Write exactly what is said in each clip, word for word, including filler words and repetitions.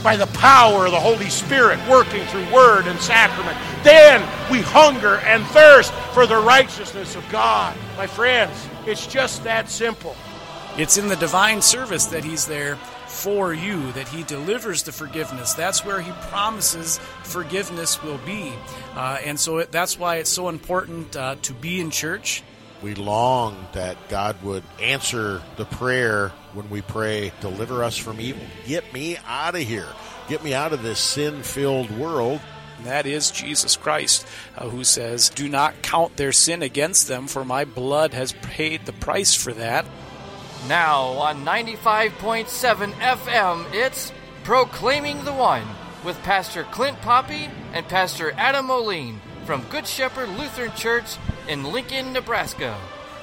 by the power of the Holy Spirit working through word and sacrament. Then we hunger and thirst for the righteousness of God. My friends, it's just that simple. It's in the divine service that he's there for you, that he delivers the forgiveness. That's where he promises forgiveness will be. Uh, and so it, that's why it's so important uh, to be in church. We long that God would answer the prayer when we pray, deliver us from evil. Get me out of here. Get me out of this sin-filled world. And that is Jesus Christ, uh, who says, do not count their sin against them, for my blood has paid the price for that. Now on ninety-five point seven F M, it's Proclaiming the One with Pastor Clint Poppy and Pastor Adam Moline from Good Shepherd Lutheran Church in Lincoln, Nebraska.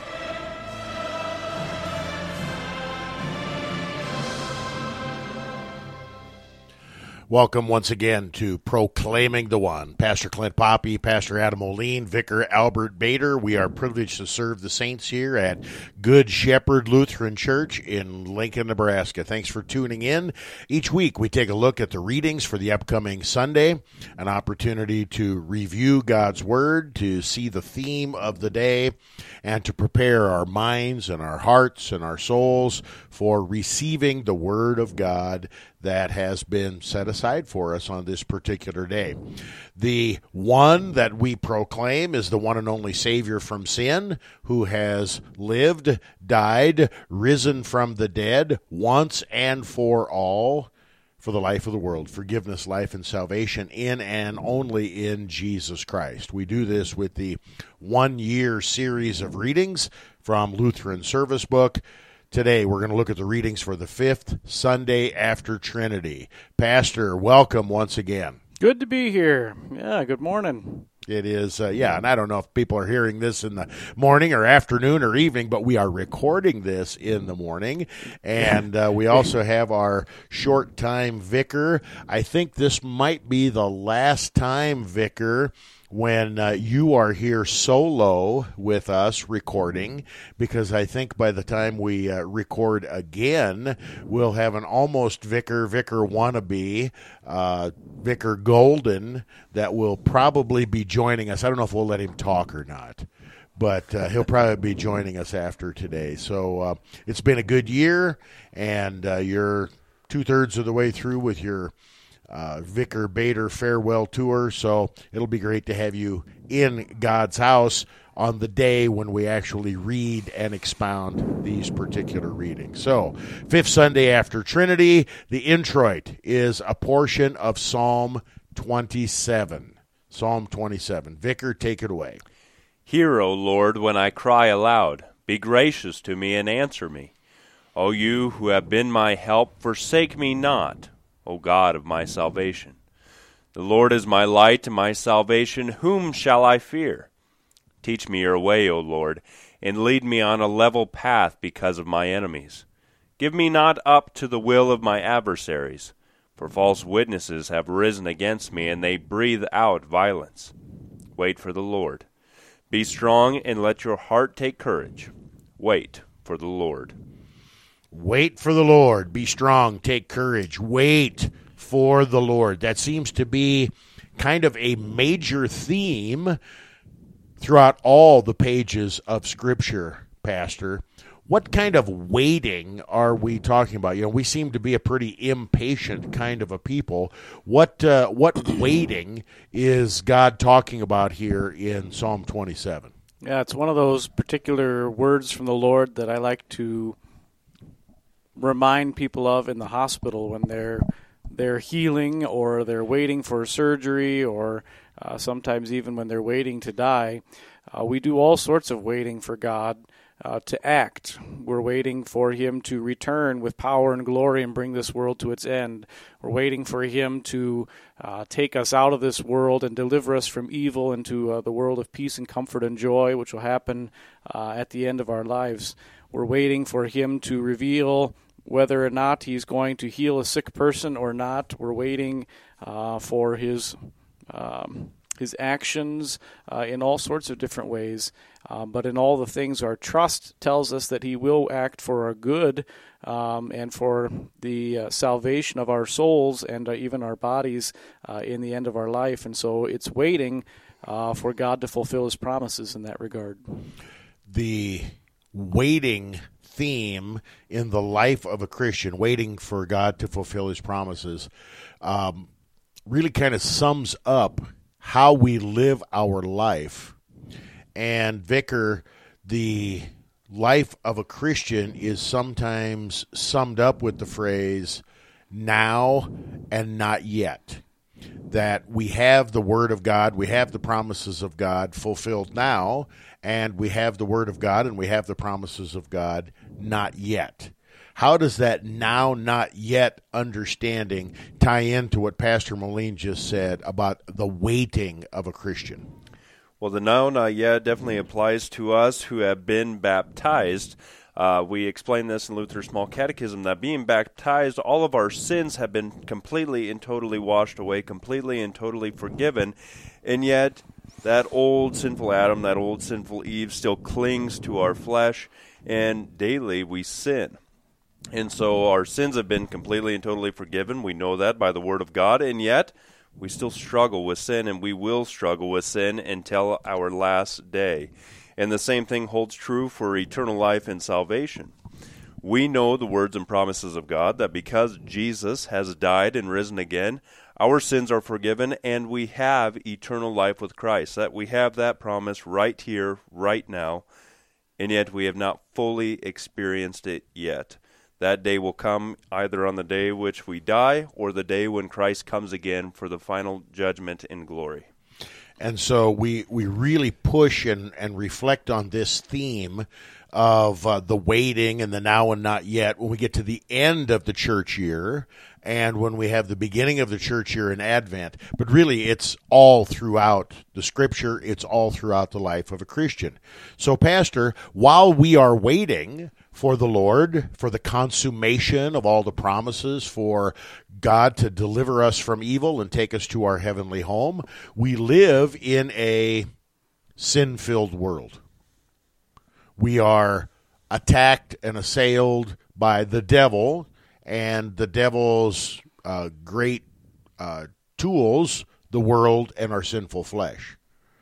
Welcome once again to Proclaiming the One. Pastor Clint Poppy, Pastor Adam Moline, Vicar Albert Bader. We are privileged to serve the saints here at Good Shepherd Lutheran Church in Lincoln, Nebraska. Thanks for tuning in. Each week we take a look at the readings for the upcoming Sunday, an opportunity to review God's Word, to see the theme of the day, and to prepare our minds and our hearts and our souls for receiving the Word of God that has been set aside for us on this particular day. The one that we proclaim is the one and only Savior from sin, who has lived, died, risen from the dead, once and for all, for the life of the world, forgiveness, life, and salvation in and only in Jesus Christ. We do this with the one-year series of readings from Lutheran Service Book. Today, we're going to look at the readings for the fifth Sunday after Trinity. Pastor, welcome once again. Good to be here. Yeah, good morning. It is, uh, yeah, and I don't know if people are hearing this in the morning or afternoon or evening, but we are recording this in the morning, and uh, we also have our short-time vicar. I think this might be the last time, vicar, when uh, you are here solo with us recording, because I think by the time we uh, record again, we'll have an almost vicar, vicar wannabe, uh, Vicar Golden, that will probably be joining us. I don't know if we'll let him talk or not, but uh, he'll probably be joining us after today. So uh, it's been a good year, and uh, you're two-thirds of the way through with your Uh, Vicar Bader farewell tour, so it'll be great to have you in God's house on the day when we actually read and expound these particular readings. So, fifth Sunday after Trinity, the introit is a portion of Psalm twenty-seven. Psalm twenty-seven. Vicar, take it away. Hear, O Lord, when I cry aloud. Be gracious to me and answer me. O you who have been my help, forsake me not, O God of my salvation. The Lord is my light and my salvation. Whom shall I fear? Teach me your way, O Lord, and lead me on a level path because of my enemies. Give me not up to the will of my adversaries, for false witnesses have risen against me, and they breathe out violence. Wait for the Lord. Be strong, and let your heart take courage. Wait for the Lord. Wait for the Lord. Be strong. Take courage. Wait for the Lord. That seems to be kind of a major theme throughout all the pages of Scripture, Pastor. What kind of waiting are we talking about? You know, we seem to be a pretty impatient kind of a people. What uh, what waiting is God talking about here in Psalm twenty-seven? Yeah, it's one of those particular words from the Lord that I like to remind people of in the hospital when they're they're healing or they're waiting for surgery, or uh, sometimes even when they're waiting to die. Uh, we do all sorts of waiting for God uh, to act. We're waiting for him to return with power and glory and bring this world to its end. We're waiting for him to uh, take us out of this world and deliver us from evil into uh, the world of peace and comfort and joy, which will happen uh, at the end of our lives. We're waiting for him to reveal whether or not he's going to heal a sick person or not. We're waiting uh, for his um, his actions uh, in all sorts of different ways. Um, but in all the things, our trust tells us that he will act for our good um, and for the uh, salvation of our souls and uh, even our bodies uh, in the end of our life. And so it's waiting uh, for God to fulfill his promises in that regard. The waiting theme in the life of a Christian, waiting for God to fulfill his promises, um, really kind of sums up how we live our life. And Vicar, the life of a Christian is sometimes summed up with the phrase, now and not yet. That we have the Word of God, we have the promises of God fulfilled now, and we have the Word of God and we have the promises of God not yet. How does that now, not yet understanding tie into what Pastor Moline just said about the waiting of a Christian? Well, the now, not yet definitely applies to us who have been baptized. Uh, we explain this in Luther's Small Catechism, that being baptized, all of our sins have been completely and totally washed away, completely and totally forgiven, and yet that old sinful Adam, that old sinful Eve still clings to our flesh, and daily we sin. And so our sins have been completely and totally forgiven. We know that by the Word of God, and yet we still struggle with sin, and we will struggle with sin until our last day. And the same thing holds true for eternal life and salvation. We know the words and promises of God, that because Jesus has died and risen again, our sins are forgiven, and we have eternal life with Christ. That we have that promise right here, right now, and yet we have not fully experienced it yet. That day will come either on the day which we die or the day when Christ comes again for the final judgment in glory. And so we, we really push and, and reflect on this theme of uh, the waiting and the now and not yet when we get to the end of the church year and when we have the beginning of the church year in Advent. But really, it's all throughout the Scripture. It's all throughout the life of a Christian. So, Pastor, while we are waiting for the Lord, for the consummation of all the promises, for God to deliver us from evil and take us to our heavenly home, we live in a sin-filled world. We are attacked and assailed by the devil and the devil's uh, great uh, tools, the world and our sinful flesh.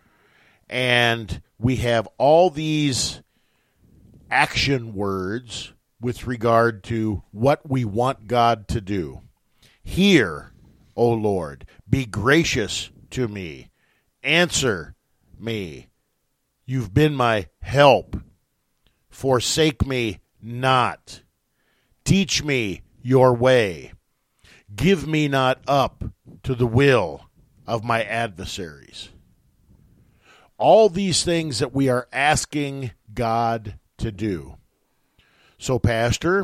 And we have all these action words with regard to what we want God to do. Hear, O Lord, be gracious to me. Answer me. You've been my help. Forsake me not. Teach me your way. Give me not up to the will of my adversaries. All these things that we are asking God to do. So, Pastor,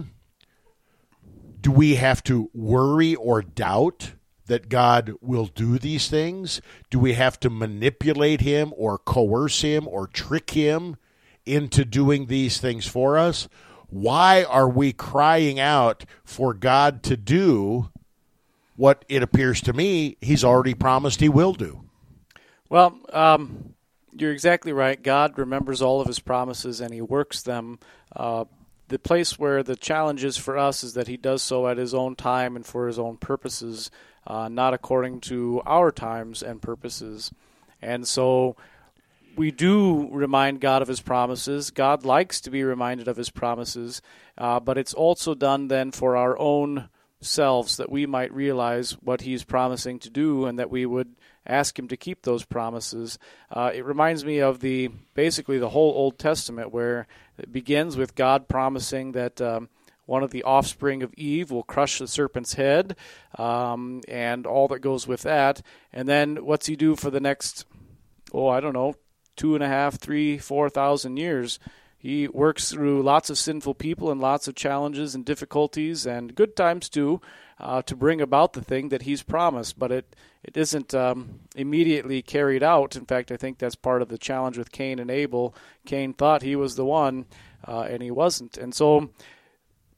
do we have to worry or doubt that God will do these things? Do we have to manipulate him or coerce him or trick him into doing these things for us? Why are we crying out for God to do what it appears to me he's already promised he will do? Well, um, you're exactly right. God remembers all of his promises and he works them. Uh, the place where the challenge is for us is that he does so at his own time and for his own purposes, uh, not according to our times and purposes. And so we do remind God of his promises. God likes to be reminded of his promises, uh, but it's also done then for our own selves, that we might realize what he's promising to do and that we would ask him to keep those promises. Uh, it reminds me of the basically the whole Old Testament, where it begins with God promising that um, one of the offspring of Eve will crush the serpent's head, um, and all that goes with that. And then what's he do for the next, oh, I don't know, two and a half, three, four thousand years? He works through lots of sinful people and lots of challenges and difficulties and good times too, uh, to bring about the thing that he's promised. But it, it isn't um, immediately carried out. In fact, I think that's part of the challenge with Cain and Abel. Cain thought he was the one, uh, and he wasn't. And so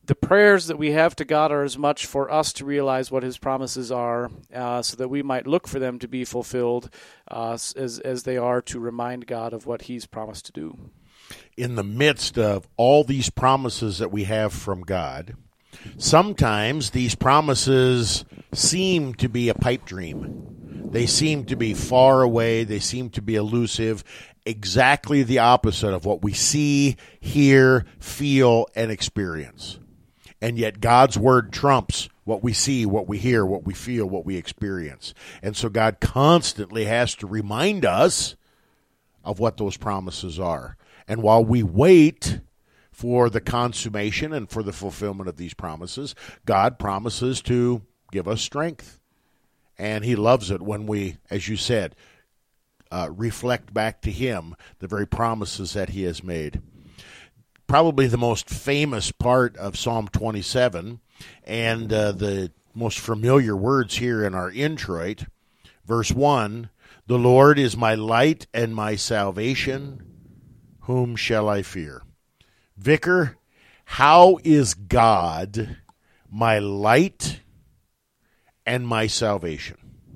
the prayers that we have to God are as much for us to realize what his promises are, uh, so that we might look for them to be fulfilled, uh, as as they are to remind God of what he's promised to do. In the midst of all these promises that we have from God, sometimes these promises seem to be a pipe dream. They seem to be far away. They seem to be elusive, exactly the opposite of what we see, hear, feel, and experience. And yet God's word trumps what we see, what we hear, what we feel, what we experience. And so God constantly has to remind us of what those promises are. And while we wait for the consummation and for the fulfillment of these promises, God promises to give us strength. And he loves it when we, as you said, uh, reflect back to him the very promises that he has made. Probably the most famous part of Psalm twenty-seven and uh, the most familiar words here in our introit, verse one, "The Lord is my light and my salvation. Whom shall I fear?" Vicar, how is God my light and my salvation?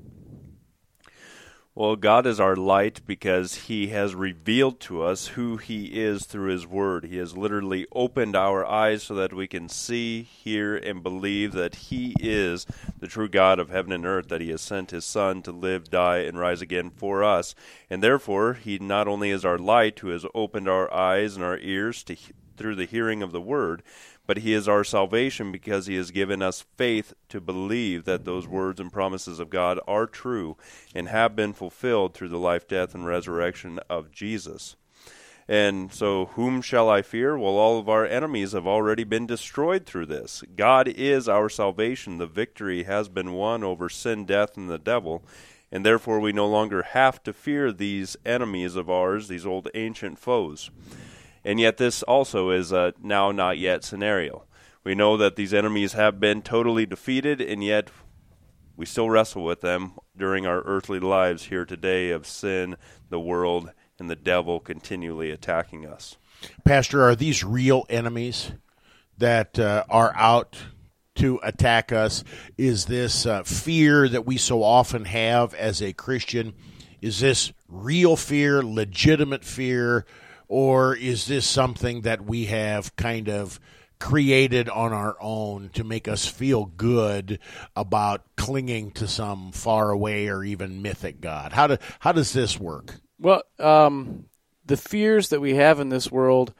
Well, God is our light because he has revealed to us who he is through his word. He has literally opened our eyes so that we can see, hear, and believe that he is the true God of heaven and earth, that he has sent his Son to live, die, and rise again for us. And therefore, he not only is our light who has opened our eyes and our ears to through the hearing of the word, but he is our salvation because he has given us faith to believe that those words and promises of God are true and have been fulfilled through the life, death, and resurrection of Jesus. And so whom shall I fear? Well, all of our enemies have already been destroyed through this. God is our salvation. The victory has been won over sin, death, and the devil, and therefore we no longer have to fear these enemies of ours, these old ancient foes. And yet this also is a now not yet scenario. We know that these enemies have been totally defeated, and yet we still wrestle with them during our earthly lives here today of sin, the world, and the devil continually attacking us. Pastor, are these real enemies that uh, are out to attack us? Is this uh, fear that we so often have as a Christian, is this real fear, legitimate fear, or is this something that we have kind of created on our own to make us feel good about clinging to some faraway or even mythic God? How do, how does this work? Well, um, the fears that we have in this world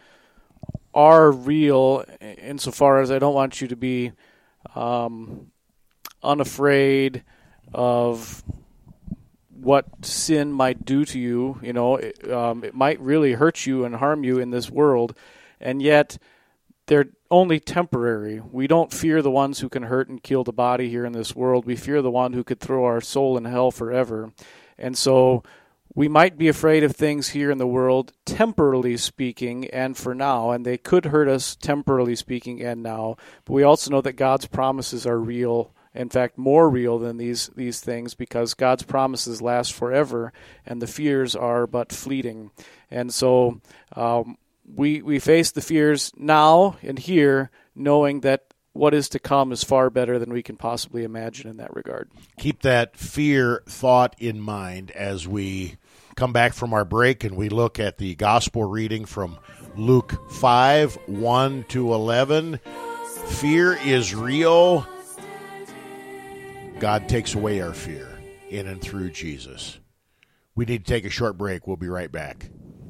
are real insofar as I don't want you to be um, unafraid of what sin might do to you. You know, it, um, it might really hurt you and harm you in this world, and yet they're only temporary. We don't fear the ones who can hurt and kill the body here in this world. We fear the one who could throw our soul in hell forever. And so we might be afraid of things here in the world, temporally speaking, and for now, and they could hurt us temporally speaking and now, but we also know that God's promises are real, in fact, more real than these, these things, because God's promises last forever, and the fears are but fleeting. And so um, we we face the fears now and here, knowing that what is to come is far better than we can possibly imagine in that regard. Keep that fear thought in mind as we come back from our break and we look at the gospel reading from Luke five, one to eleven. Fear is real. God takes away our fear in and through Jesus. We need to take a short break. We'll be right back.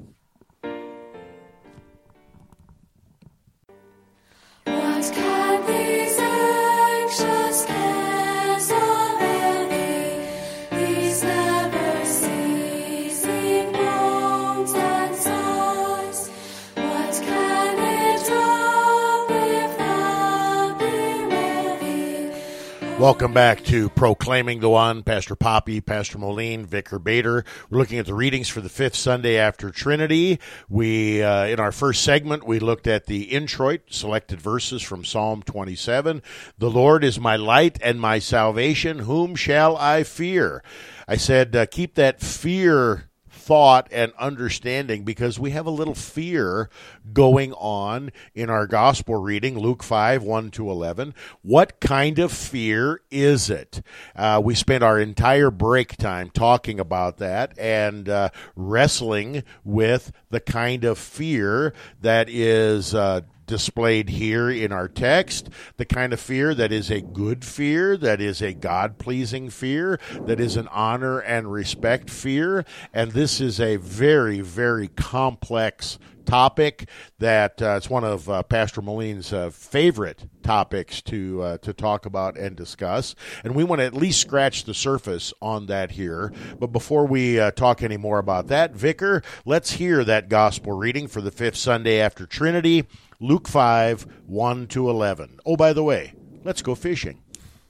What can these anxious cares already, these never-ceasing moans and sighs? What can it drop if thou be ready? Welcome back to Proclaiming the One. Pastor Poppy, Pastor Moline, Vicar Bader. We're looking at the readings for the fifth Sunday after Trinity. We, uh, in our first segment, we looked at the introit, selected verses from Psalm twenty-seven. The Lord is my light and my salvation. Whom shall I fear? I said, uh, keep that fear thought and understanding, because we have a little fear going on in our gospel reading, Luke five, one to eleven. What kind of fear is it? Uh, we spent our entire break time talking about that and uh, wrestling with the kind of fear that is uh, displayed here in our text, the kind of fear that is a good fear, that is a God-pleasing fear, that is an honor and respect fear. And this is a very, very complex topic that uh, it's one of uh, Pastor Moline's uh, favorite topics to uh, to talk about and discuss. And we want to at least scratch the surface on that here. But before we uh, talk any more about that, Vicar, let's hear that gospel reading for the fifth Sunday after Trinity, Luke five, one to eleven. Oh, by the way, let's go fishing.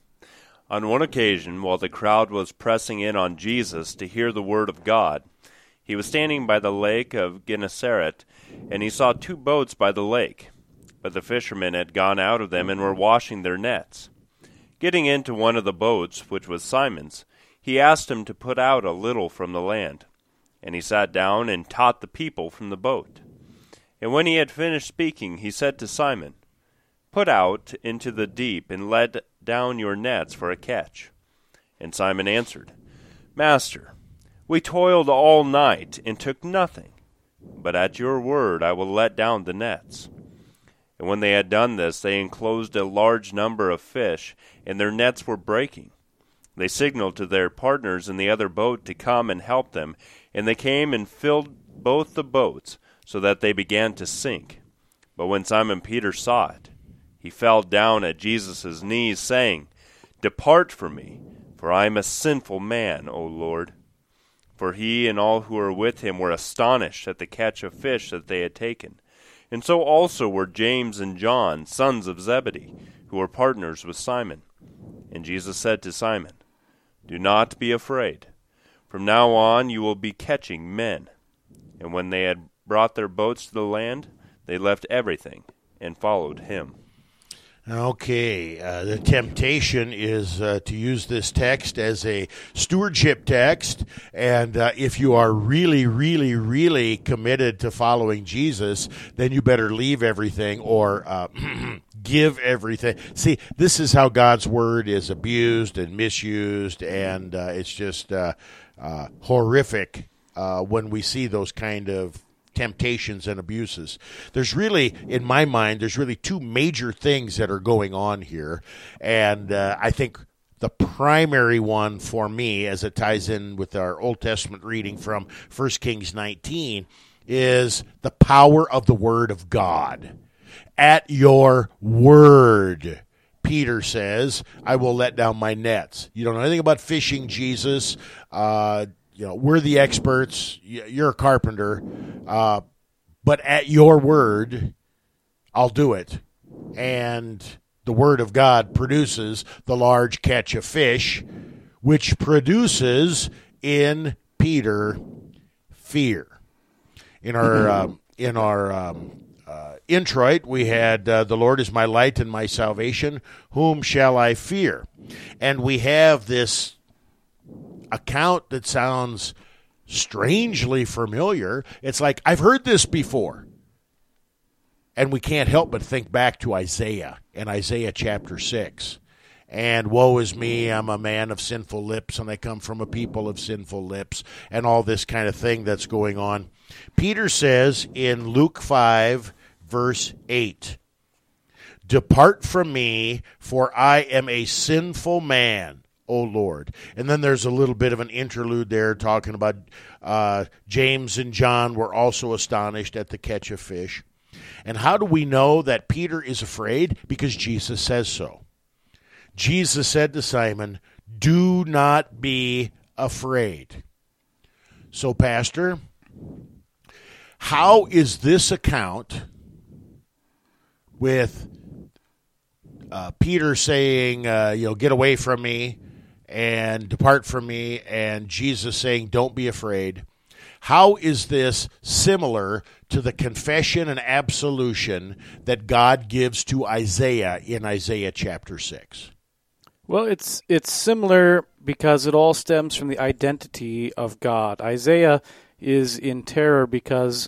On one occasion, while the crowd was pressing in on Jesus to hear the word of God, he was standing by the lake of Gennesaret, and he saw two boats by the lake. But the fishermen had gone out of them and were washing their nets. Getting into one of the boats, which was Simon's, he asked him to put out a little from the land. And he sat down and taught the people from the boat. And when he had finished speaking, he said to Simon, "Put out into the deep and let down your nets for a catch." And Simon answered, "Master, we toiled all night and took nothing, but at your word I will let down the nets." And when they had done this, they enclosed a large number of fish, and their nets were breaking. They signaled to their partners in the other boat to come and help them, and they came and filled both the boats, so that they began to sink. But when Simon Peter saw it, he fell down at Jesus' knees, saying, "Depart from me, for I am a sinful man, O Lord." For he and all who were with him were astonished at the catch of fish that they had taken. And so also were James and John, sons of Zebedee, who were partners with Simon. And Jesus said to Simon, "Do not be afraid. From now on you will be catching men." And when they had brought their boats to the land, they left everything and followed him. Okay, uh, the temptation is uh, to use this text as a stewardship text, and uh, if you are really, really, really committed to following Jesus, then you better leave everything or uh, give everything. See, this is how God's word is abused and misused, and uh, it's just uh, uh, horrific uh, when we see those kind of temptations and abuses. There's really, in my mind, there's really two major things that are going on here. And uh, I think the primary one for me, as it ties in with our Old Testament reading from First Kings nineteen, is the power of the Word of God. At your word, Peter says, I will let down my nets. You don't know anything about fishing, Jesus. Uh You know, we're the experts. You're a carpenter. Uh, but at your word, I'll do it. And the word of God produces the large catch of fish, which produces in Peter fear. In our um, in our um, uh, introit, we had uh, the Lord is my light and my salvation. Whom shall I fear? And we have this account that sounds strangely familiar. It's like, I've heard this before. And we can't help but think back to Isaiah in Isaiah chapter six. And woe is me, I'm a man of sinful lips, and I come from a people of sinful lips, and all this kind of thing that's going on. Peter says in Luke five, verse eight, "Depart from me, for I am a sinful man, O Lord." And then there's a little bit of an interlude there talking about uh, James and John were also astonished at the catch of fish. And how do we know that Peter is afraid? Because Jesus says so. Jesus said to Simon, "Do not be afraid." So, Pastor, how is this account with uh, Peter saying, uh, you know, get away from me, and depart from me, and Jesus saying, don't be afraid, how is this similar to the confession and absolution that God gives to Isaiah in Isaiah chapter six? Well, it's it's similar because it all stems from the identity of God. Isaiah, is in terror because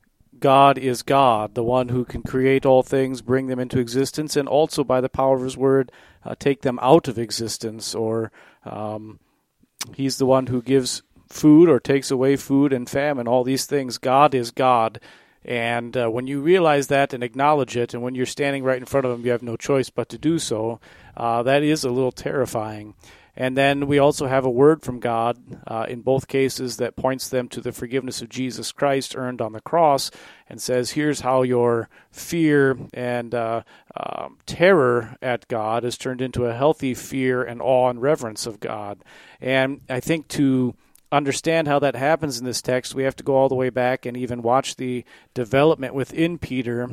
God is God, the one who can create all things, bring them into existence, and also by the power of his word, uh, take them out of existence. Or um, he's the one who gives food or takes away food and famine, all these things. God is God. And uh, when you realize that and acknowledge it, and when you're standing right in front of him, you have no choice but to do so, uh, that is a little terrifying. And then we also have a word from God uh, in both cases that points them to the forgiveness of Jesus Christ earned on the cross and says, here's how your fear and uh, uh, terror at God is turned into a healthy fear and awe and reverence of God. And I think to understand how that happens in this text, we have to go all the way back and even watch the development within Peter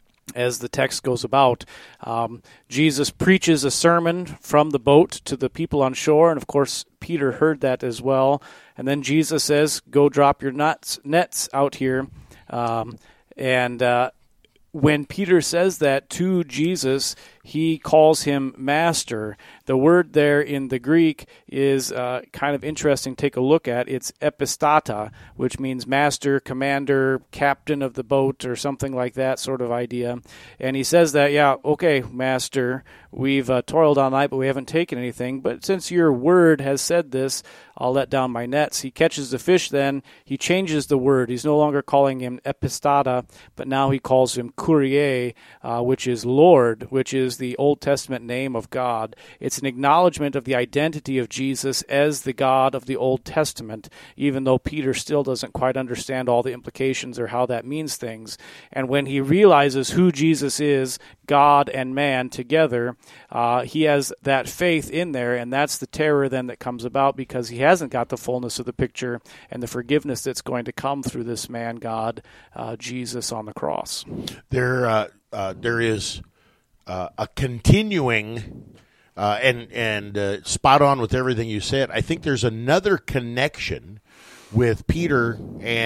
as the text goes about. Um, Jesus preaches a sermon from the boat to the people on shore, and of course Peter heard that as well. And then Jesus says, go drop your nuts, nets out here. Um, and uh, when Peter says that to Jesus, he calls him master. The word there in the Greek is uh, kind of interesting to take a look at. It's epistata, which means master, commander, captain of the boat, or something like that sort of idea. And he says that, yeah, okay, master, we've uh, toiled all night, but we haven't taken anything. But since your word has said this, I'll let down my nets. He catches the fish then. He changes the word. He's no longer calling him epistata, but now he calls him Kyrie, uh, which is Lord, which is the Old Testament name of God. It's an acknowledgement of the identity of Jesus as the God of the Old Testament, even though Peter still doesn't quite understand all the implications or how that means things. And when he realizes who Jesus is, God and man together, uh, he has that faith in there, and that's the terror then that comes about because he hasn't got the fullness of the picture and the forgiveness that's going to come through this man, God, uh, Jesus on the cross. There, uh, uh, there is uh, a continuing uh, and and uh, spot on with everything you said. I think there's another connection with Peter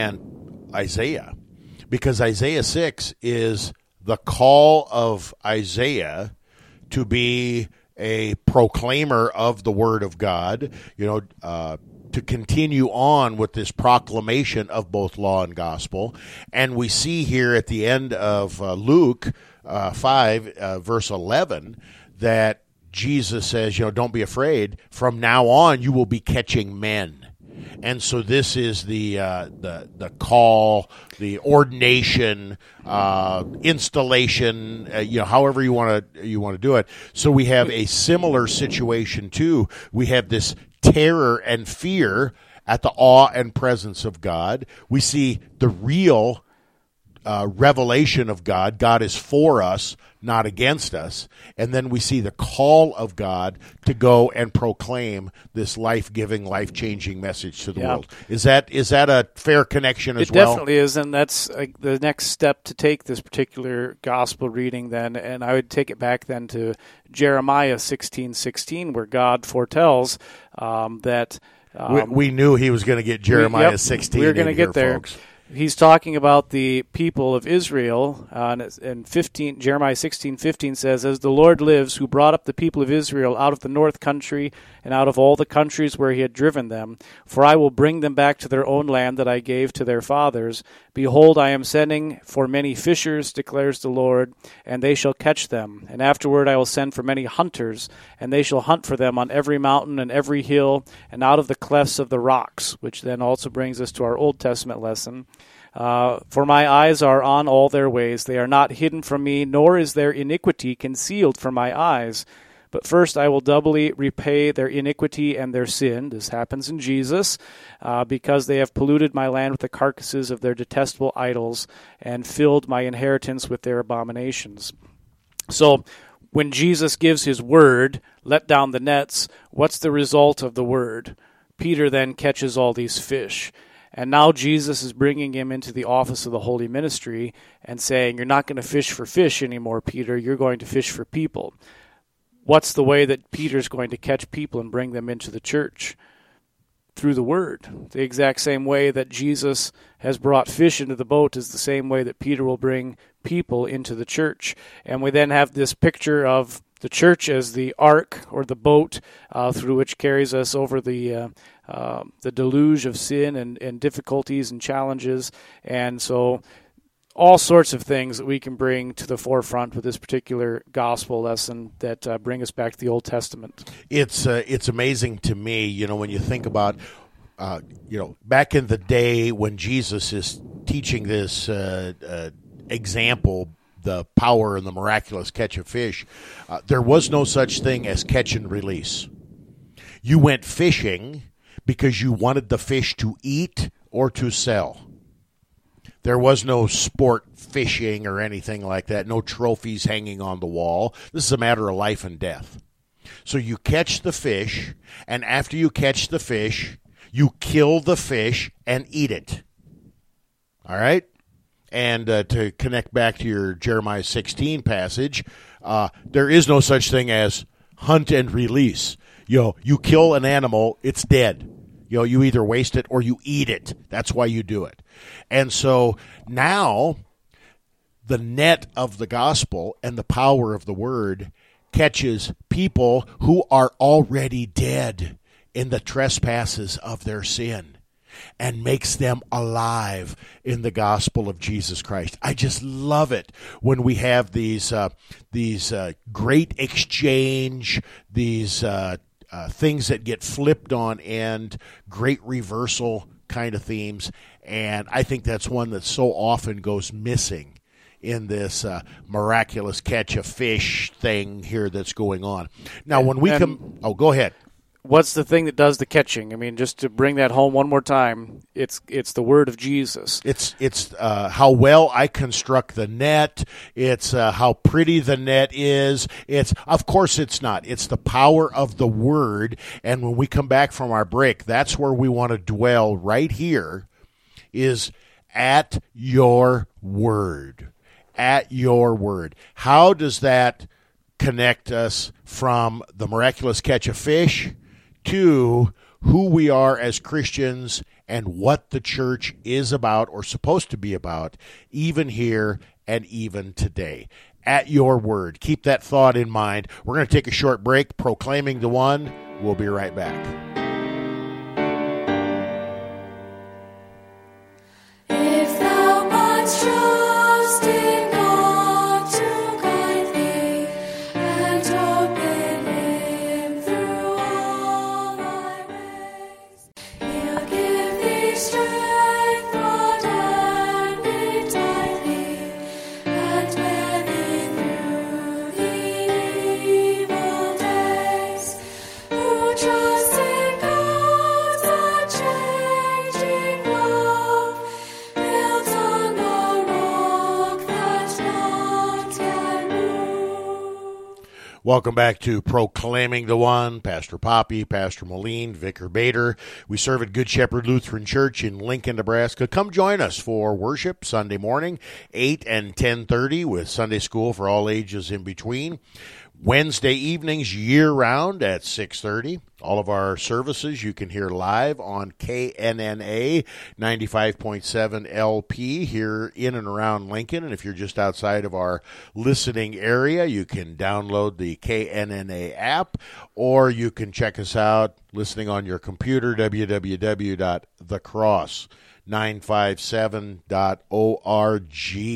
and Isaiah, because Isaiah six is the call of Isaiah to be a proclaimer of the Word of God, you know, uh, to continue on with this proclamation of both law and gospel. And we see here at the end of uh, Luke uh, five, uh, verse eleven, that Jesus says, you know, don't be afraid. From now on, you will be catching men. And so this is the uh, the the call, the ordination, uh, installation, uh, you know, however you want to you want to do it. So we have a similar situation too. We have this terror and fear at the awe and presence of God. We see the real uh, revelation of God. God is for us, not against us. And then we see the call of God to go and proclaim this life-giving, life-changing message to the Yeah. world. Is that is that a fair connection as It well? definitely is, and that's uh, the next step to take this particular gospel reading then, and I would take it back then to Jeremiah sixteen sixteen, where God foretells um, that... Um, we, we knew he was going to get Jeremiah yep, sixteen. We were going to in here, get there. folks. He's talking about the people of Israel, uh, and, it's- and fifteen, Jeremiah sixteen fifteen says, "As the Lord lives, who brought up the people of Israel out of the north country and out of all the countries where he had driven them, for I will bring them back to their own land that I gave to their fathers. Behold, I am sending for many fishers, declares the Lord, and they shall catch them. And afterward I will send for many hunters, and they shall hunt for them on every mountain and every hill, and out of the clefts of the rocks," which then also brings us to our Old Testament lesson. Uh, "For my eyes are on all their ways. They are not hidden from me, nor is their iniquity concealed from my eyes. But first I will doubly repay their iniquity and their sin." This happens in Jesus, uh, "because they have polluted my land with the carcasses of their detestable idols and filled my inheritance with their abominations." So when Jesus gives his word, let down the nets, what's the result of the word? Peter then catches all these fish. And now Jesus is bringing him into the office of the holy ministry and saying, you're not going to fish for fish anymore, Peter. You're going to fish for people. What's the way that Peter's going to catch people and bring them into the church? Through the word. The exact same way that Jesus has brought fish into the boat is the same way that Peter will bring people into the church. And we then have this picture of the church as the ark or the boat uh, through which carries us over the uh, uh, the deluge of sin and, and difficulties and challenges. And so all sorts of things that we can bring to the forefront with this particular gospel lesson that uh, bring us back to the Old Testament. It's uh, it's amazing to me, you know, when you think about, uh, you know, back in the day when Jesus is teaching this uh, uh, example, the power and the miraculous catch of fish, uh, there was no such thing as catch and release. You went fishing because you wanted the fish to eat or to sell. There was no sport fishing or anything like that, no trophies hanging on the wall. This is a matter of life and death. So you catch the fish, and after you catch the fish, you kill the fish and eat it. All right? And uh, to connect back to your Jeremiah sixteen passage, uh, there is no such thing as hunt and release. You know, you kill an animal, it's dead. You know, you either waste it or you eat it. That's why you do it. And so now the net of the gospel and the power of the word catches people who are already dead in the trespasses of their sin and makes them alive in the gospel of Jesus Christ. I just love it when we have these uh, these uh, great exchange, these uh, uh, things that get flipped on end, great reversal kind of themes, and I think that's one that so often goes missing in this uh, miraculous catch a fish thing here that's going on. Now, when we And- come... Oh, go ahead. What's the thing that does the catching? I mean, just to bring that home one more time, it's it's the word of Jesus. It's it's uh, how well I construct the net. It's uh, how pretty the net is. It's of course it's not. It's the power of the word. And when we come back from our break, that's where we want to dwell right here, is at your word. At your word. How does that connect us from the miraculous catch of fish to who we are as Christians and what the church is about or supposed to be about, even here and even today? At your word. Keep that thought in mind. We're going to take a short break, proclaiming the one. We'll be right back. If thou must trust in God to guide thee, and obey Him through all thy ways, He'll give thee strength, rod and betide thee, and bear thee through the evil days. Who trusts in God's unchanging love, built on the rock that none can move. Welcome back to Proclaiming the One. Pastor Poppy, Pastor Moline, Vicar Bader. We serve at Good Shepherd Lutheran Church in Lincoln, Nebraska. Come join us for worship Sunday morning, eight and ten thirty, with Sunday school for all ages in between. Wednesday evenings year-round at six thirty. All of our services you can hear live on K N N A ninety-five point seven L P here in and around Lincoln. And if you're just outside of our listening area, you can download the K N N A app, or you can check us out listening on your computer, w w w dot the cross nine five seven dot org.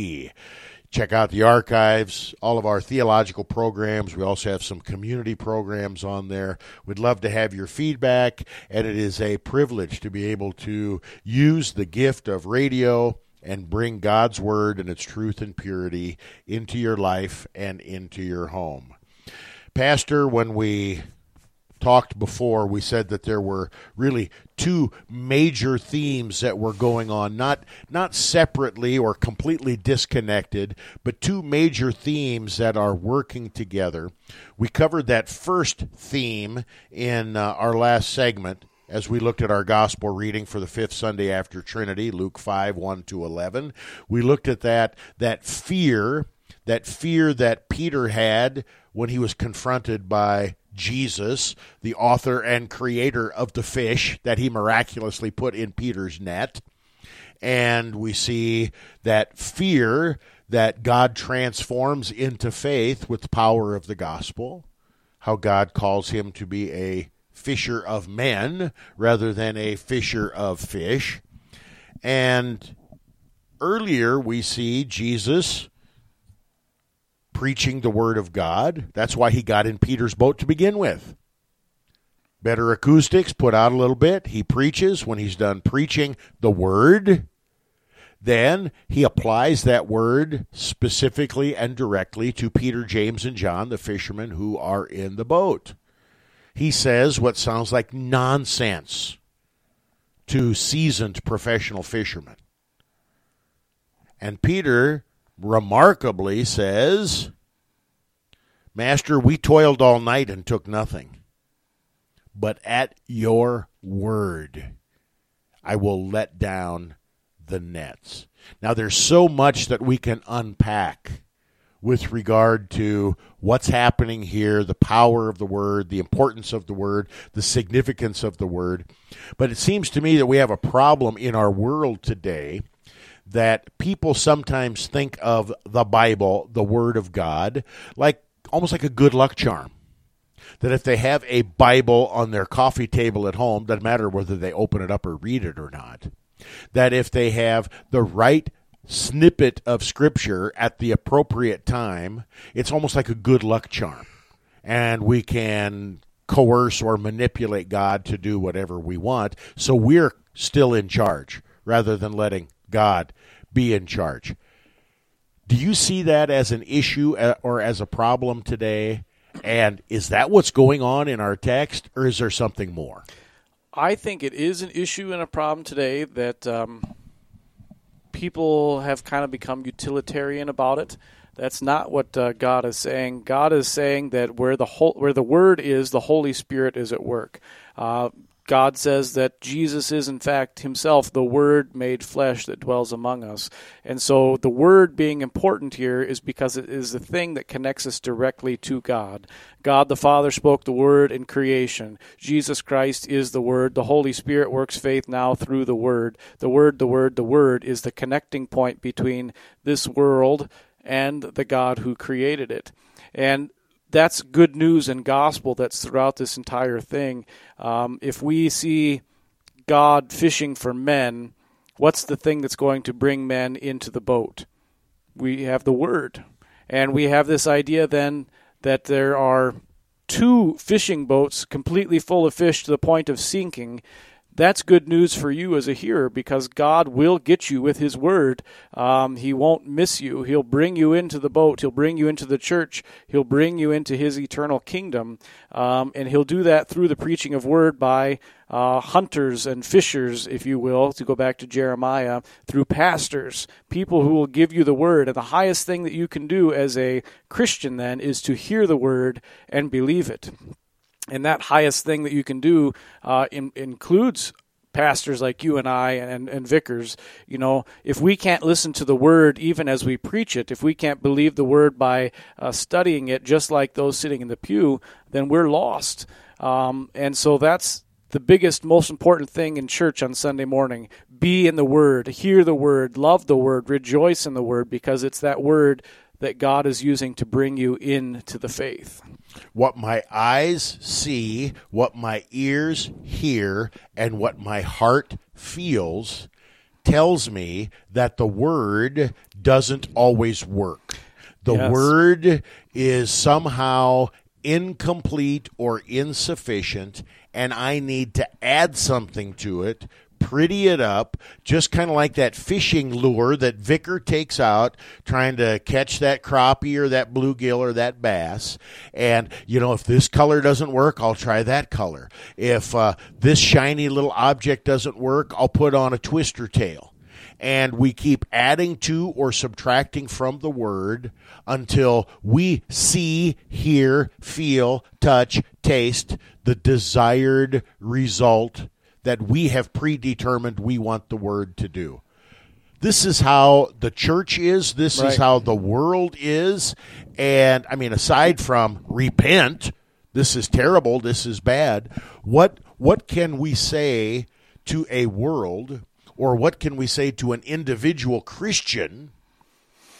Check out the archives, all of our theological programs. We also have some community programs on there. We'd love to have your feedback, and it is a privilege to be able to use the gift of radio and bring God's word and its truth and purity into your life and into your home. Pastor, when we talked before, we said that there were really two major themes that were going on, not not separately or completely disconnected, but two major themes that are working together. We covered that first theme in uh, our last segment as we looked at our gospel reading for the fifth Sunday after Trinity, Luke five, one to eleven. We looked at that that fear, that fear that Peter had when he was confronted by Jesus, the author and creator of the fish that he miraculously put in Peter's net. And we see that fear that God transforms into faith with the power of the gospel, how God calls him to be a fisher of men rather than a fisher of fish. And earlier we see Jesus preaching the word of God. That's why he got in Peter's boat to begin with. Better acoustics, put out a little bit. He preaches. When he's done preaching the word, then he applies that word specifically and directly to Peter, James, and John, the fishermen who are in the boat. He says what sounds like nonsense to seasoned professional fishermen. And Peter remarkably says, Master, we toiled all night and took nothing. But at your word, I will let down the nets. Now, there's so much that we can unpack with regard to what's happening here, the power of the word, the importance of the word, the significance of the word. But it seems to me that we have a problem in our world today that people sometimes think of the Bible, the Word of God, like almost like a good luck charm. That if they have a Bible on their coffee table at home, doesn't matter whether they open it up or read it or not. That if they have the right snippet of Scripture at the appropriate time, it's almost like a good luck charm. And we can coerce or manipulate God to do whatever we want. So we're still in charge rather than letting God be in charge. Do you see that as an issue or as a problem today? And is that what's going on in our text, or is there something more? I think it is an issue and a problem today that um, people have kind of become utilitarian about it. That's not what uh, God is saying. God is saying that where the whole, where the Word is, the Holy Spirit is at work. Uh, God says that Jesus is, in fact, himself the Word made flesh that dwells among us. And so the Word being important here is because it is the thing that connects us directly to God. God the Father spoke the Word in creation. Jesus Christ is the Word. The Holy Spirit works faith now through the Word. The Word, the Word, the Word is the connecting point between this world and the God who created it. And that's good news and gospel that's throughout this entire thing. Um, if we see God fishing for men, what's the thing that's going to bring men into the boat? We have the Word. And we have this idea then that there are two fishing boats completely full of fish to the point of sinking. That's good news for you as a hearer, because God will get you with his word. Um, he won't miss you. He'll bring you into the boat. He'll bring you into the church. He'll bring you into his eternal kingdom. Um, and he'll do that through the preaching of word by uh, hunters and fishers, if you will, to go back to Jeremiah, through pastors, people who will give you the word. And the highest thing that you can do as a Christian then is to hear the word and believe it. And that highest thing that you can do uh, in, includes pastors like you and I and, and vicars. You know, if we can't listen to the word even as we preach it, if we can't believe the word by uh, studying it just like those sitting in the pew, then we're lost. Um, and so that's the biggest, most important thing in church on Sunday morning. Be in the word, hear the word, love the word, rejoice in the word, because it's that word that God is using to bring you into the faith. What my eyes see, what my ears hear, and what my heart feels tells me that the word doesn't always work. The Yes. word is somehow incomplete or insufficient, and I need to add something to it, pretty it up, just kind of like that fishing lure that Vicar takes out trying to catch that crappie or that bluegill or that bass. And, you know, if this color doesn't work, I'll try that color. If uh, this shiny little object doesn't work, I'll put on a twister tail. And we keep adding to or subtracting from the word until we see, hear, feel, touch, taste the desired result that we have predetermined we want the word to do. This is how the church is. This Right. is how the world is. And, I mean, aside from repent, this is terrible, this is bad, what what can we say to a world, or what can we say to an individual Christian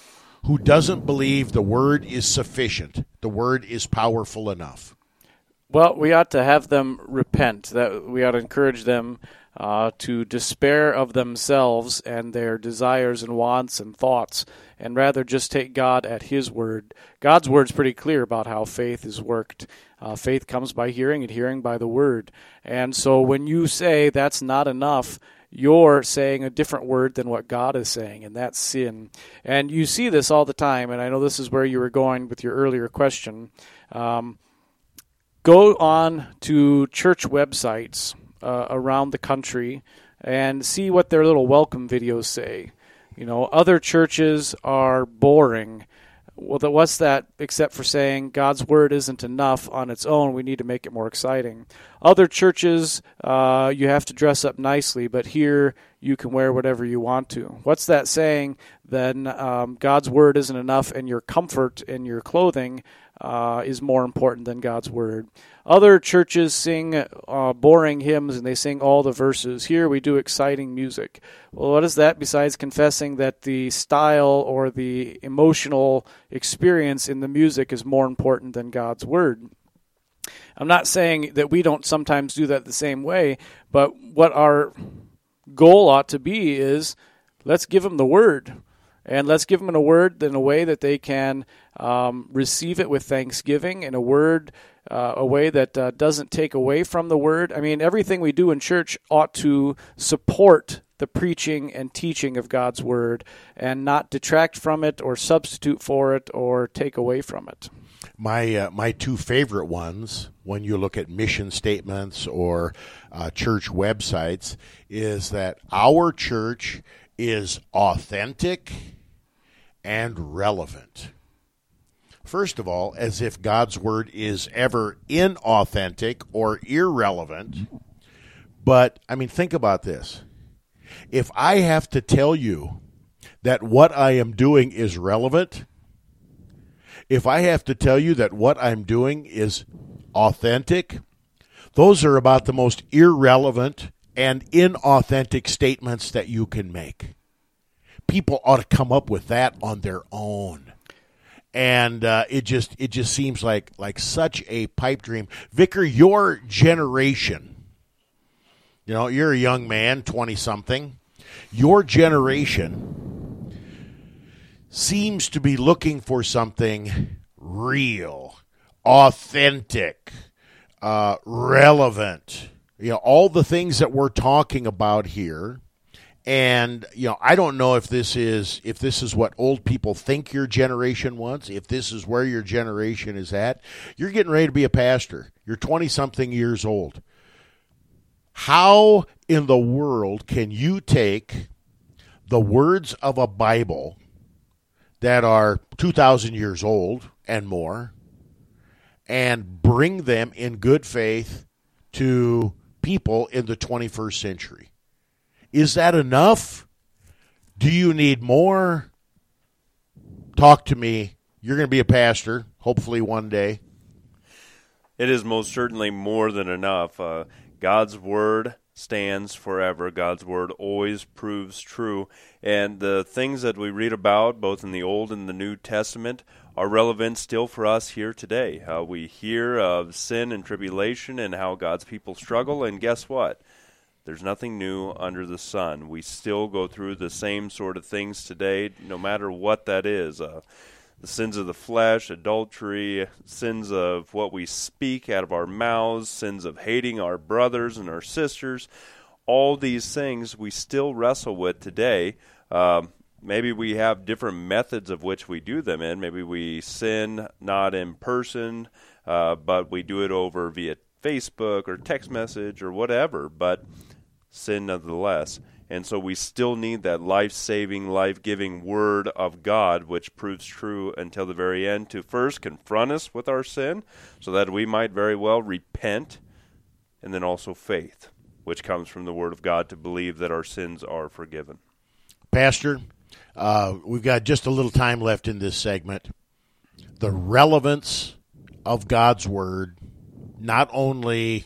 who doesn't believe the Word is sufficient, the Word is powerful enough? Well, we ought to have them repent. That we ought to encourage them uh, to despair of themselves and their desires and wants and thoughts, and rather just take God at His word. God's word's pretty clear about how faith is worked. Uh, faith comes by hearing, and hearing by the word. And so when you say that's not enough, you're saying a different word than what God is saying, and that's sin. And you see this all the time, and I know this is where you were going with your earlier question. Um, go on to church websites uh, around the country and see what their little welcome videos say. You know, other churches are boring. Well, what's that except for saying God's word isn't enough on its own? We need to make it more exciting. Other churches, uh, you have to dress up nicely, but here you can wear whatever you want to. What's that saying? Then um, God's word isn't enough, and your comfort in your clothing uh, is more important than God's word. Other churches sing uh, boring hymns, and they sing all the verses. Here we do exciting music. Well, what is that besides confessing that the style or the emotional experience in the music is more important than God's word? I'm not saying that we don't sometimes do that the same way, but what our goal ought to be is let's give them the word. And let's give them a word in a way that they can um, receive it with thanksgiving, in a word, uh, a way that uh, doesn't take away from the word. I mean, everything we do in church ought to support the preaching and teaching of God's word and not detract from it or substitute for it or take away from it. My uh, my two favorite ones, when you look at mission statements or uh, church websites, is that our church is authentic and relevant. First of all, as if God's word is ever inauthentic or irrelevant. But, I mean, think about this. If I have to tell you that what I am doing is relevant, if I have to tell you that what I'm doing is authentic, those are about the most irrelevant and inauthentic statements that you can make. People ought to come up with that on their own. And uh, it just it just seems like like such a pipe dream. Vicar, your generation, you know, you're a young man, twenty-something. Your generation seems to be looking for something real, authentic, uh, relevant. You know, all the things that we're talking about here. And, you know, I don't know if this is if this is what old people think your generation wants, if this is where your generation is at. You're getting ready to be a pastor. You're twenty-something years old. How in the world can you take the words of a Bible that are two thousand years old and more and bring them in good faith to people in the twenty-first century? Is that enough? Do you need more? Talk to me. You're going to be a pastor, hopefully one day. It is most certainly more than enough. Uh, God's word stands forever. God's word always proves true. And the things that we read about, both in the Old and the New Testament, are relevant still for us here today. Uh, we hear of sin and tribulation and how God's people struggle, and guess what? There's nothing new under the sun. We still go through the same sort of things today, no matter what that is. Uh, the sins of the flesh, adultery, sins of what we speak out of our mouths, sins of hating our brothers and our sisters. All these things we still wrestle with today. Uh, maybe we have different methods of which we do them in. Maybe we sin not in person, uh, but we do it over via Facebook or text message or whatever, but sin nonetheless. And so we still need that life-saving, life-giving word of God, which proves true until the very end, to first confront us with our sin so that we might very well repent, and then also faith, which comes from the word of God to believe that our sins are forgiven. Pastor, uh, we've got just a little time left in this segment. The relevance of God's word, not only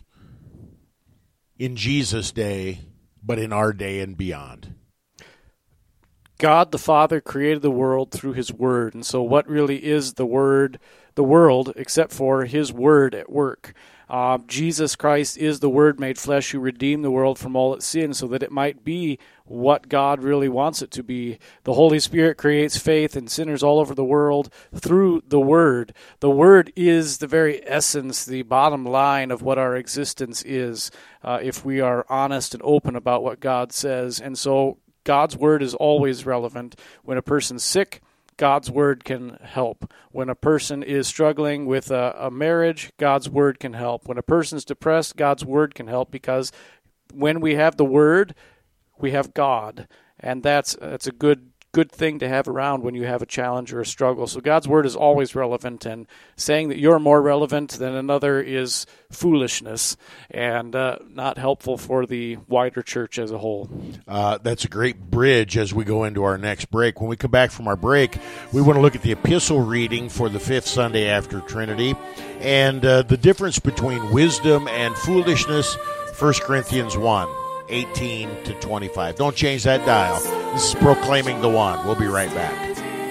in Jesus' day, but in our day and beyond. God the Father created the world through his word. And so what really is the word, the world, except for his word at work? Uh, Jesus Christ is the Word made flesh who redeemed the world from all its sin so that it might be what God really wants it to be. The Holy Spirit creates faith in sinners all over the world through the Word. The Word is the very essence, the bottom line of what our existence is, uh, if we are honest and open about what God says. And so God's Word is always relevant. When a person's sick, God's Word can help. When a person is struggling with a, a marriage, God's Word can help. When a person's depressed, God's Word can help, because when we have the Word, we have God. And that's that's a good good thing to have around when you have a challenge or a struggle. So God's Word is always relevant, and saying that you're more relevant than another is foolishness and uh, not helpful for the wider church as a whole. Uh, that's a great bridge as we go into our next break. When we come back from our break, we want to look at the epistle reading for the fifth Sunday after Trinity and uh, the difference between wisdom and foolishness, First Corinthians one. eighteen to twenty-five. Don't change that dial. This is Proclaiming the One. We'll be right back.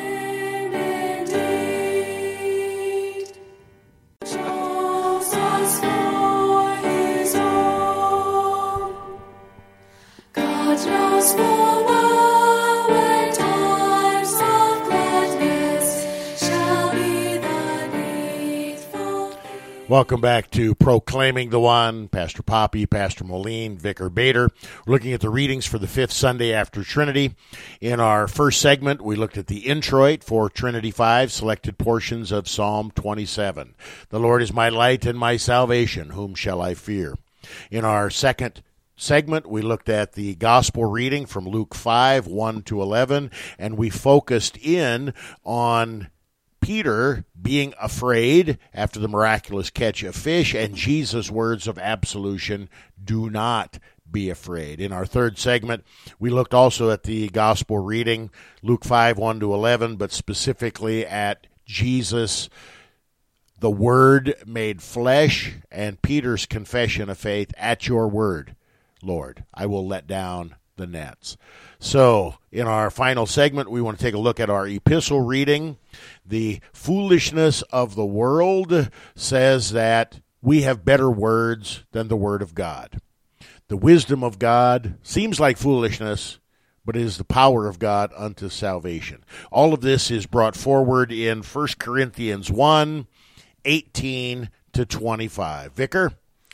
God knows full well when times of gladness shall be the needful. Welcome back to Proclaiming the One. Pastor Poppy, Pastor Moline, Vicar Bader. We're looking at the readings for the fifth Sunday after Trinity. In our first segment, we looked at the introit for Trinity five, selected portions of Psalm twenty-seven. The Lord is my light and my salvation. Whom shall I fear? In our second segment, we looked at the gospel reading from Luke five, one to eleven, and we focused in on Peter being afraid after the miraculous catch of fish, and Jesus' words of absolution, do not be afraid. In our third segment, we looked also at the gospel reading, Luke five, one to eleven, but specifically at Jesus, the Word made flesh, and Peter's confession of faith, at your word, Lord, I will let down the nets. So, in our final segment, we want to take a look at our epistle reading. The foolishness of the world says that we have better words than the Word of God. The wisdom of God seems like foolishness, but it is the power of God unto salvation. All of this is brought forward in First Corinthians one, eighteen to twenty-five. Vicar?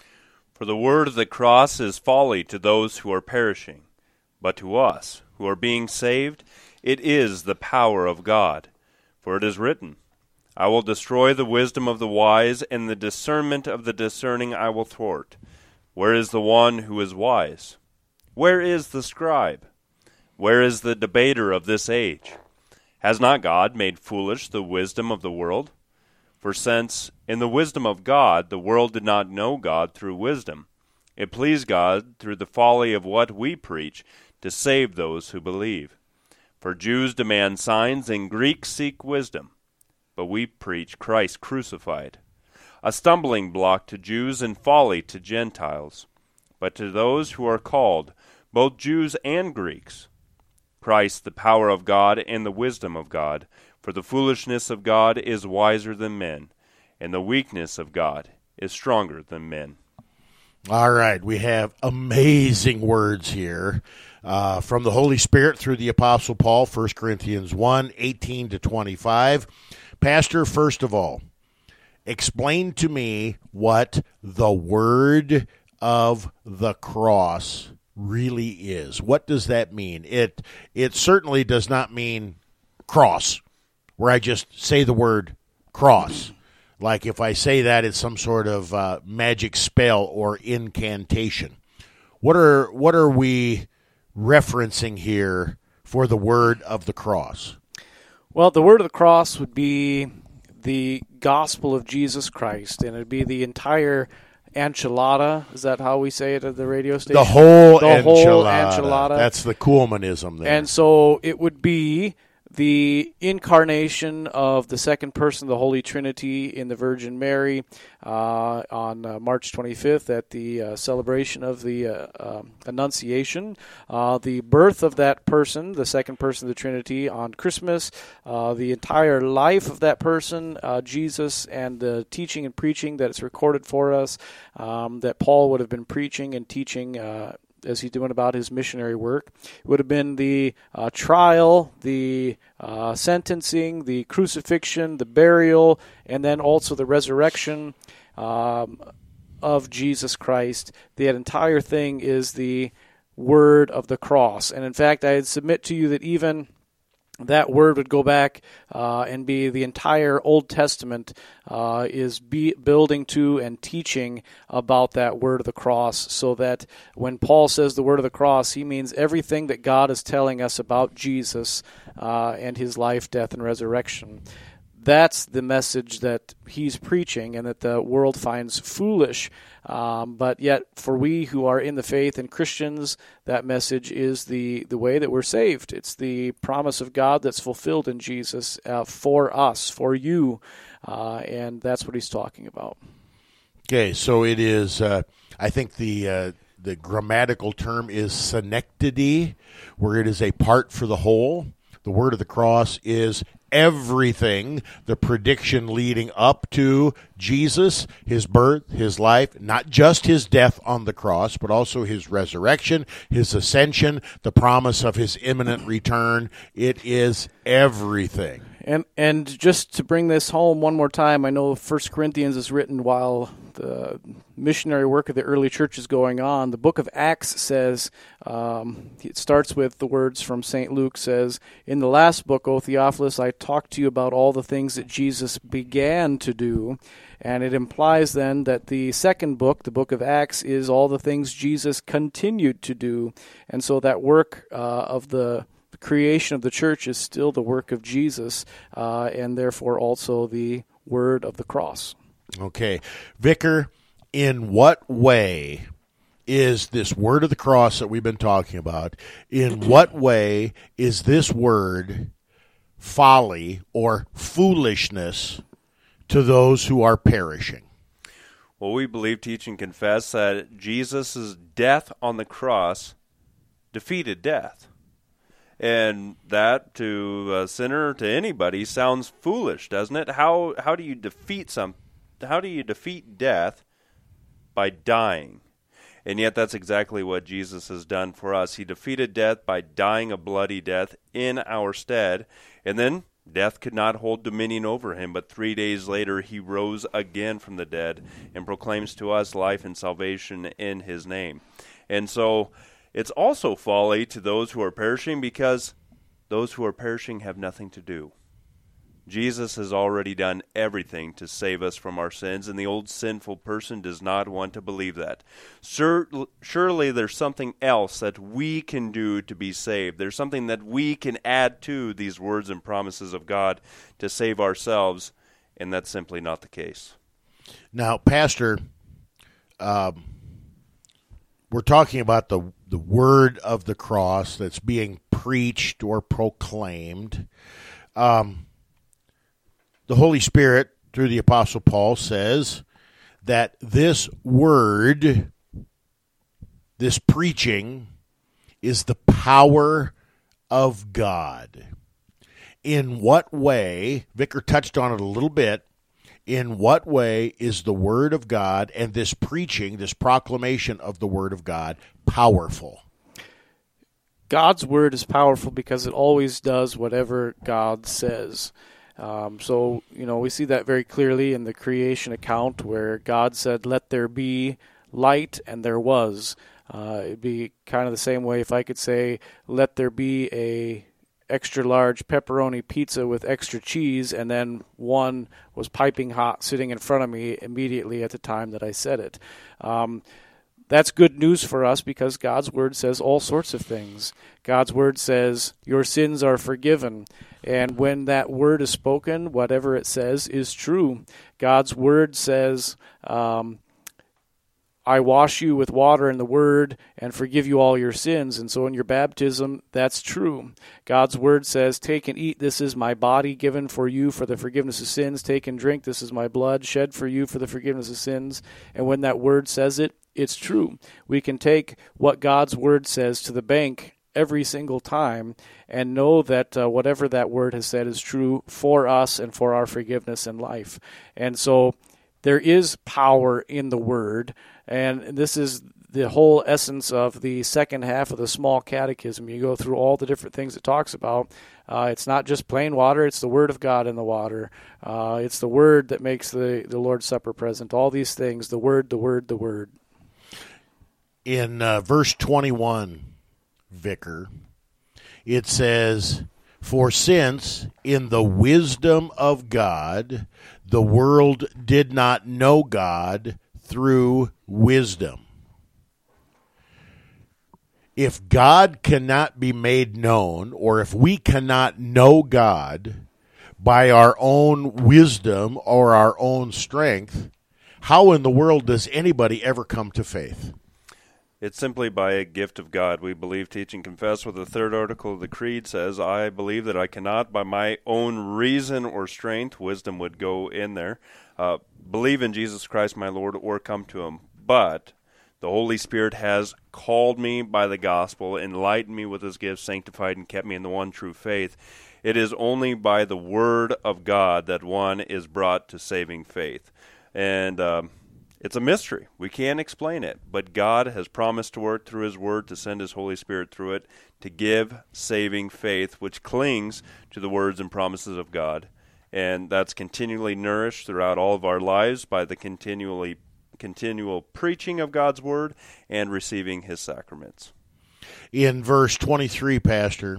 For the word of the cross is folly to those who are perishing, but to us who are being saved, it is the power of God. For it is written, I will destroy the wisdom of the wise, and the discernment of the discerning I will thwart. Where is the one who is wise? Where is the scribe? Where is the debater of this age? Has not God made foolish the wisdom of the world? For since, in the wisdom of God, the world did not know God through wisdom, it pleased God, through the folly of what we preach, to save those who believe. For Jews demand signs, and Greeks seek wisdom. But we preach Christ crucified, a stumbling block to Jews and folly to Gentiles. But to those who are called, both Jews and Greeks, Christ the power of God and the wisdom of God. For the foolishness of God is wiser than men, and the weakness of God is stronger than men. All right, we have amazing words here uh, from the Holy Spirit through the Apostle Paul, First Corinthians one, eighteen to twenty-five. Pastor, first of all, explain to me what the word of the cross really is. What does that mean? It it certainly does not mean cross, where I just say the word cross. Like if I say that, it's some sort of uh, magic spell or incantation. What are what are we referencing here for the word of the cross? Well, the word of the cross would be the gospel of Jesus Christ, and it would be the entire enchilada. Is that how we say it at the radio station? The whole the enchilada. Whole enchilada. That's the Kuhlmanism there. And so it would be the incarnation of the second person of the Holy Trinity in the Virgin Mary uh, on uh, March twenty-fifth at the uh, celebration of the uh, uh, Annunciation, uh, the birth of that person, the second person of the Trinity, on Christmas, uh, the entire life of that person, uh, Jesus, and the teaching and preaching that is recorded for us, um, that Paul would have been preaching and teaching uh as he's doing about his missionary work. It would have been the uh, trial, the uh, sentencing, the crucifixion, the burial, and then also the resurrection um, of Jesus Christ. That entire thing is the word of the cross. And in fact, I'd submit to you that even that word would go back uh, and be the entire Old Testament uh, is be building to and teaching about that word of the cross, so that when Paul says the word of the cross, he means everything that God is telling us about Jesus uh, and his life, death, and resurrection. That's the message that he's preaching and that the world finds foolish. Um, but yet, for we who are in the faith and Christians, that message is the, the way that we're saved. It's the promise of God that's fulfilled in Jesus uh, for us, for you, uh, and that's what he's talking about. Okay, so it is, uh, I think the uh, the grammatical term is synecdoche, where it is a part for the whole. The word of the cross is everything, the prediction leading up to Jesus, his birth, his life, not just his death on the cross, but also his resurrection, his ascension, the promise of his imminent return. It is everything. And and just to bring this home one more time, I know First Corinthians is written while the missionary work of the early church is going on. The book of Acts says, um, it starts with the words from Saint Luke, says, "In the last book, O Theophilus, I talked to you about all the things that Jesus began to do." And it implies then that the second book, the book of Acts, is all the things Jesus continued to do. And so that work uh, of the creation of the church is still the work of Jesus, uh, and therefore also the word of the cross. Okay. Vicar, in what way is this word of the cross that we've been talking about, in what way is this word folly or foolishness to those who are perishing? Well, we believe, teach, and confess that Jesus' death on the cross defeated death. And that, to a sinner, to anybody, sounds foolish, doesn't it? How how do you defeat some? How do you defeat death? By dying. And yet that's exactly what Jesus has done for us. He defeated death by dying a bloody death in our stead. And then death could not hold dominion over him. But three days later he rose again from the dead and proclaims to us life and salvation in his name. And so it's also folly to those who are perishing, because those who are perishing have nothing to do. Jesus has already done everything to save us from our sins, and the old sinful person does not want to believe that. Surely there's something else that we can do to be saved. There's something that we can add to these words and promises of God to save ourselves, and that's simply not the case. Now, Pastor, um, we're talking about the the word of the cross that's being preached or proclaimed. Um, the Holy Spirit, through the Apostle Paul, says that this word, this preaching, is the power of God. In what way, Vicar touched on it a little bit, in what way is the Word of God and this preaching, this proclamation of the Word of God, powerful? God's Word is powerful because it always does whatever God says. Um, so, you know, we see that very clearly in the creation account where God said, "Let there be light," and there was. Uh, it'd be kind of the same way if I could say, "Let there be a extra large pepperoni pizza with extra cheese," and then one was piping hot sitting in front of me immediately at the time that I said it. Um, that's good news for us because God's Word says all sorts of things. God's Word says your sins are forgiven. And when that word is spoken, whatever it says is true. God's Word says, um, I wash you with water and the word and forgive you all your sins. And so in your baptism, that's true. God's word says, take and eat, this is my body given for you for the forgiveness of sins. Take and drink, this is my blood shed for you for the forgiveness of sins. And when that word says it, it's true. We can take what God's word says to the bank every single time and know that uh, whatever that word has said is true for us and for our forgiveness in life. And so there is power in the word, and this is the whole essence of the second half of the small catechism. You go through all the different things it talks about. Uh, it's not just plain water, it's the word of God in the water. Uh, it's the word that makes the, the Lord's Supper present. All these things, the word, the word, the word. In uh, verse twenty-one, Vicar, it says, for since in the wisdom of God, the world did not know God through wisdom. If God cannot be made known, or if we cannot know God by our own wisdom or our own strength, how in the world does anybody ever come to faith? It's simply by a gift of God. We believe, teach, and confess what the third article of the Creed says. I believe that I cannot, by my own reason or strength, wisdom would go in there, uh, believe in Jesus Christ my Lord or come to him. But the Holy Spirit has called me by the gospel, enlightened me with his gifts, sanctified and kept me in the one true faith. It is only by the word of God that one is brought to saving faith. And um, it's a mystery. We can't explain it. But God has promised to work through his word, to send his Holy Spirit through it, to give saving faith, which clings to the words and promises of God. And that's continually nourished throughout all of our lives by the continually continual preaching of God's word and receiving his sacraments. In verse twenty-three, Pastor,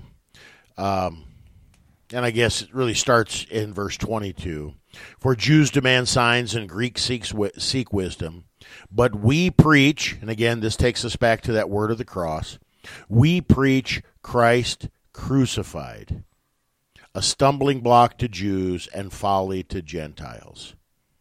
um, and I guess it really starts in verse twenty-two, for Jews demand signs and Greeks seek, seek wisdom, but we preach, and again this takes us back to that word of the cross, we preach Christ crucified, a stumbling block to Jews and folly to Gentiles.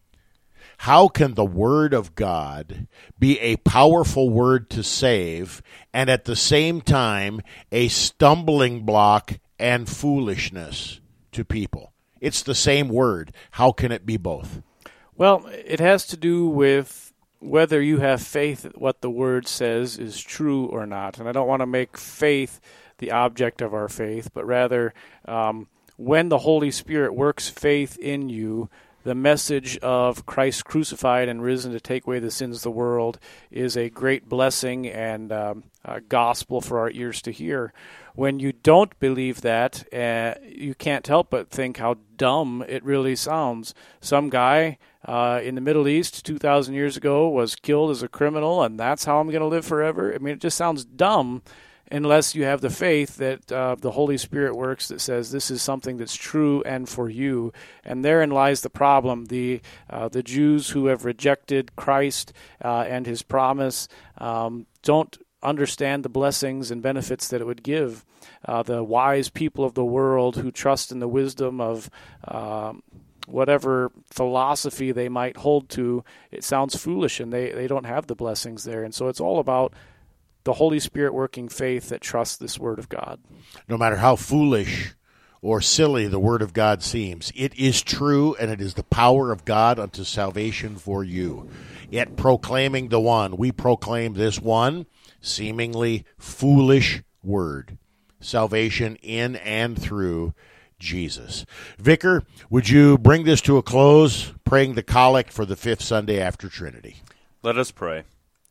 How can the word of God be a powerful word to save and at the same time a stumbling block and foolishness to people? It's the same word. How can it be both? Well, it has to do with whether you have faith that what the word says is true or not. And I don't want to make faith the object of our faith, but rather um, when the Holy Spirit works faith in you, the message of Christ crucified and risen to take away the sins of the world is a great blessing and um, a gospel for our ears to hear. When you don't believe that, uh, you can't help but think how dumb it really sounds. Some guy uh, in the Middle East two thousand years ago was killed as a criminal, and that's how I'm going to live forever? I mean, it just sounds dumb unless you have the faith that uh, the Holy Spirit works that says this is something that's true and for you. And therein lies the problem. The uh, the Jews who have rejected Christ uh, and his promise um, don't understand the blessings and benefits that it would give. Uh, the wise people of the world who trust in the wisdom of uh, whatever philosophy they might hold to, it sounds foolish, and they, they don't have the blessings there. And so it's all about the Holy Spirit working faith that trusts this Word of God. No matter how foolish or silly the Word of God seems, it is true, and it is the power of God unto salvation for you. Yet proclaiming the one, we proclaim this one seemingly foolish word, salvation in and through Jesus. Vicar, would you bring this to a close, praying the collect for the fifth Sunday after Trinity? Let us pray.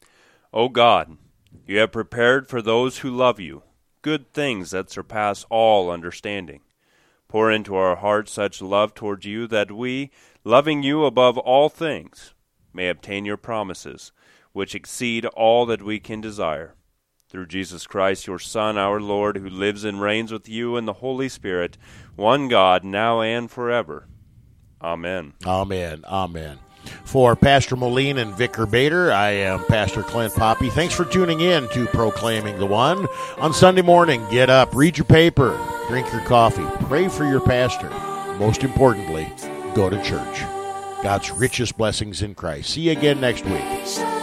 O God, you have prepared for those who love you good things that surpass all understanding. Pour into our hearts such love towards you that we, loving you above all things, may obtain your promises, which exceed all that we can desire. Through Jesus Christ, your Son, our Lord, who lives and reigns with you in the Holy Spirit, one God, now and forever. Amen. Amen. Amen. For Pastor Moline and Vicar Bader, I am Pastor Clint Poppy. Thanks for tuning in to Proclaiming the One. On Sunday morning, get up, read your paper, drink your coffee, pray for your pastor. Most importantly, go to church. God's richest blessings in Christ. See you again next week.